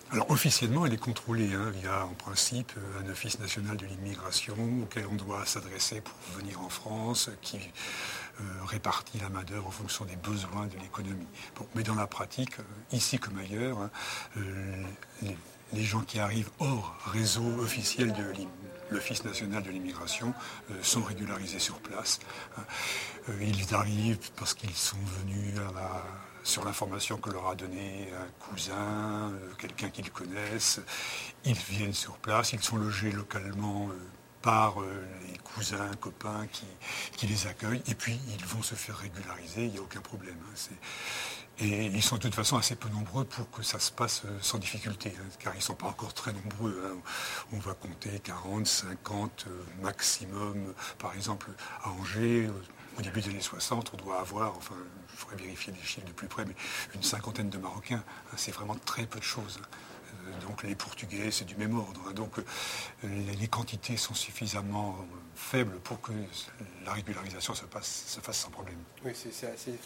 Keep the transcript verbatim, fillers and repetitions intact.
Alors officiellement, elle est contrôlée hein, via en principe un office national de l'immigration auquel on doit s'adresser pour venir en France, qui euh, répartit la main-d'œuvre en fonction des besoins de l'économie. Bon, mais dans la pratique, euh, ici comme ailleurs, hein, euh, les, les gens qui arrivent hors réseau officiel de l'Office national de l'immigration euh, sont régularisés sur place. Hein. Euh, ils arrivent parce qu'ils sont venus à la sur l'information que leur a donnée un cousin, euh, quelqu'un qu'ils connaissent. Ils viennent sur place, ils sont logés localement euh, par euh, les cousins, copains qui, qui les accueillent, et puis ils vont se faire régulariser, il n'y a aucun problème. Hein, c'est... Et ils sont de toute façon assez peu nombreux pour que ça se passe sans difficulté, hein, car ils ne sont pas encore très nombreux. Hein. On va compter quarante, cinquante euh, maximum. Par exemple, à Angers, euh, au début des années soixante, on doit avoir, enfin, il faudrait vérifier les chiffres de plus près, mais une cinquantaine de Marocains. Hein, c'est vraiment très peu de choses. Euh, donc les Portugais, c'est du même ordre. Hein, donc euh, les, les quantités sont suffisamment faibles pour que la régularisation se, passe, se fasse sans problème. Oui, c'est, c'est assez